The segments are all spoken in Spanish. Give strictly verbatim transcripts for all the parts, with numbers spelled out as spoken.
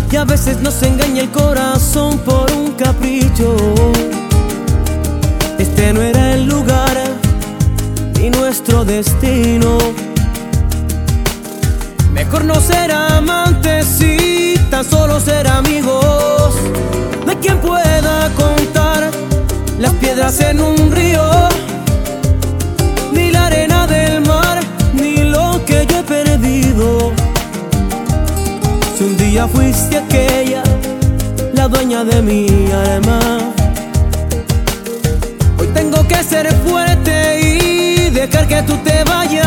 y a veces nos engaña el corazón por un capricho. Este no era el lugar ni nuestro destino. Mejor no ser amantes y tan solo ser amigos. No hay quien pueda contar las piedras en un río, ni la arena del mar, ni lo que yo he perdido. Si un día fuiste aquella, la dueña de mi alma, hoy tengo que ser fuerte y dejar que tú te vayas.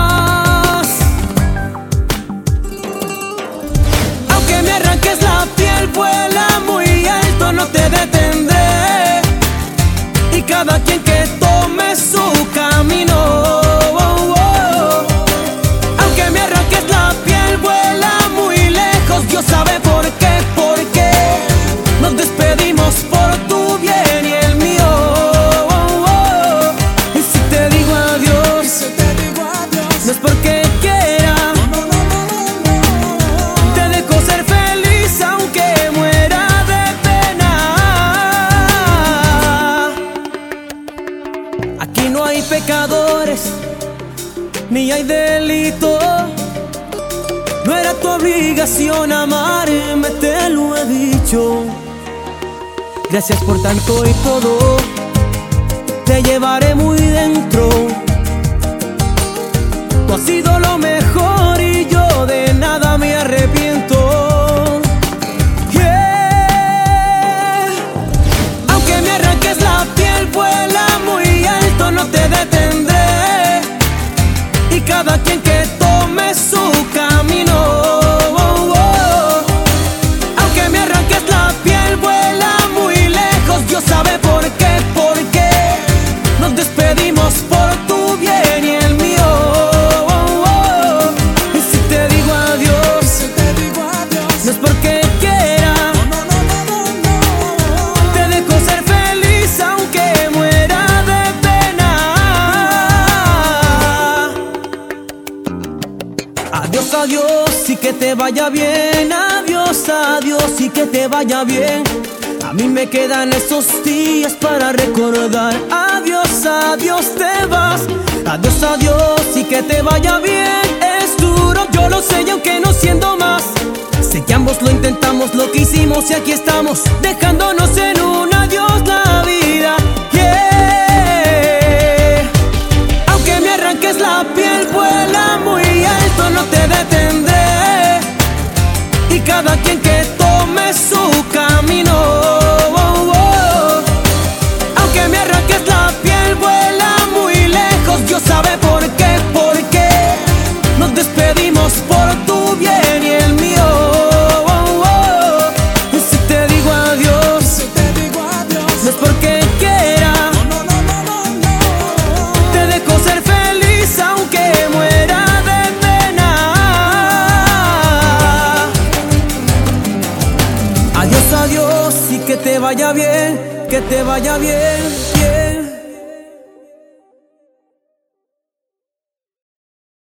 Aunque me arranques la piel, vuela muy alto, no te detendré. Y cada quien que tome su camino, oh, oh. Aunque me arranques la piel, vuela muy lejos. Dios sabe por qué, por qué nos despedimos por tu bien y el mío, oh, oh. Y si te digo adiós, si te digo adiós, no es porque quiera, no, no, no, no, no. Te dejo ser feliz aunque muera de pena. Aquí no hay pecadores, ni hay delito. No era tu obligación amarme, te lo he dicho. Gracias por tanto y todo, te llevaré muy dentro. Tú has sido lo mejor y yo de nada me arrepiento. Yeah. Aunque me arranques la piel, vuela muy alto, no te detendré. Y cada quien que tome su camino, oh, oh. Aunque me arranques la piel, vuela muy lejos. Dios sabe por qué, por qué nos despedimos por tu bien y el mío, oh, oh. Y si te digo adiós, si te digo adiós, no es porque quiera, no, no, no, no, no. Te dejo ser feliz aunque muera de pena. Adiós, adiós y que te vaya bien. Adiós, adiós y que te vaya bien. A mí me quedan esos días para recordar. Adiós, adiós, te vas. Adiós, adiós y que te vaya bien. Es duro, yo lo sé, y aunque no siendo más, sé que ambos lo intentamos, lo que hicimos y aquí estamos, dejándonos en un adiós la vida. Yeah. Aunque me arranques la piel, vuela muy alto, no te detendré. Y cada quien que tome su camino, oh, oh. Aunque me arranques la piel, vuela muy lejos. Dios sabe por qué, por qué nos despedimos por tu bien y el mío, oh, oh. Y si te digo adiós, si te digo adiós, no es porque quiera, no, no, no, no, no. Te dejo ser feliz aunque muera de pena. Adiós, adiós y que te vaya bien, que te vaya bien, yeah.